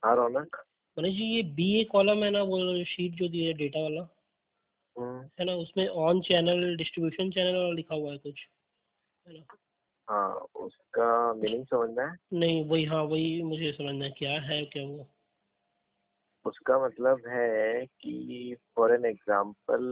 हाँ रौनक। मनीष जी, ये BA column है ना, वो शीट जो दी है डेटा वाला, है ना, उसमें ऑन चैनल डिस्ट्रीब्यूशन चैनल वाला लिखा हुआ है कुछ, है ना? हाँ, उसका मीनिंग समझना है? नहीं, वही, हाँ वही मुझे समझना है, क्या है क्या वो। उसका मतलब है कि फॉर एन एग्जाम्पल,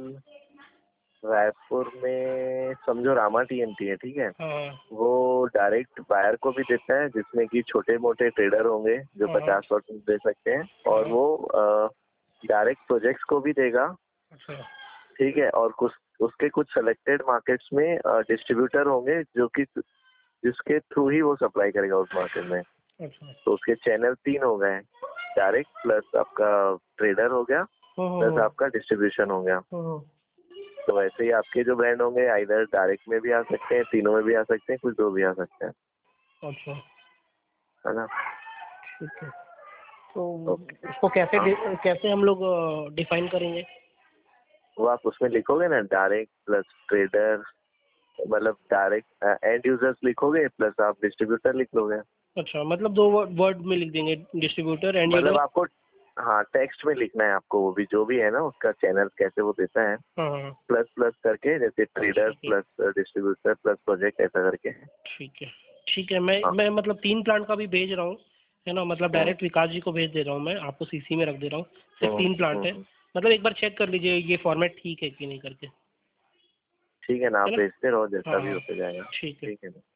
रायपुर में समझो रामा TMT है, ठीक है। हाँ वो डायरेक्ट बायर को भी देता है, जिसमें कि छोटे मोटे ट्रेडर होंगे जो हाँ 50% दे सकते हैं, और हाँ। वो डायरेक्ट प्रोजेक्ट्स को भी देगा, अच्छा ठीक है। और कुछ उसके कुछ सेलेक्टेड मार्केट्स में डिस्ट्रीब्यूटर होंगे जो कि जिसके थ्रू ही वो सप्लाई करेगा उस मार्केट में। अच्छा। तो उसके चैनल 3 हो गए, डायरेक्ट प्लस आपका ट्रेडर हो गया, प्लस आपका डिस्ट्रीब्यूशन हो गया। तो वैसे ही आपके जो ब्रांड होंगे आइदर डायरेक्ट में भी आ सकते हैं, तीनों में भी आ सकते हैं, कुछ दो भी आ सकते हैं, अच्छा, है ना। ठीक है। तो ओके। उसको कैसे हाँ, कैसे हम लोग डिफाइन करेंगे? वो आप उसमें लिखोगे ना, डायरेक्ट प्लस ट्रेडर, मतलब डायरेक्ट एंड यूजर्स लिखोगे प्लस आप डिस्ट्रीब्यूटर लिख लोगे। अच्छा, मतलब दो वर्ड में लिख देंगे, डिस्ट्रीब्यूटर एंड यूजर। मतलब आपको, हाँ, टेक्स्ट में लिखना है आपको, वो भी जो भी है ना उसका चैनल कैसे वो देता है, हाँ हाँ। प्लस प्लस करके, जैसे ट्रेडर ठीक है प्लस डिस्ट्रीब्यूटर प्लस प्रोजेक्ट, ऐसा करके। ठीक है ठीक है। मैं हाँ। मैं मतलब 3 प्लांट का भी भेज रहा हूँ, है ना, मतलब हम्म, डायरेक्ट विकास जी को भेज दे रहा हूँ, मैं आपको CC में रख दे रहा हूँ। सिर्फ हम्म, 3 प्लांट है, हम्म। मतलब एक बार चेक कर लीजिए ये फॉर्मेट ठीक है कि नहीं करके, ठीक है ना, आप है ना। भेजते रहो, जैसा हाँ भी हाँ, होते जाएगा। ठीक है। ठीक है ना।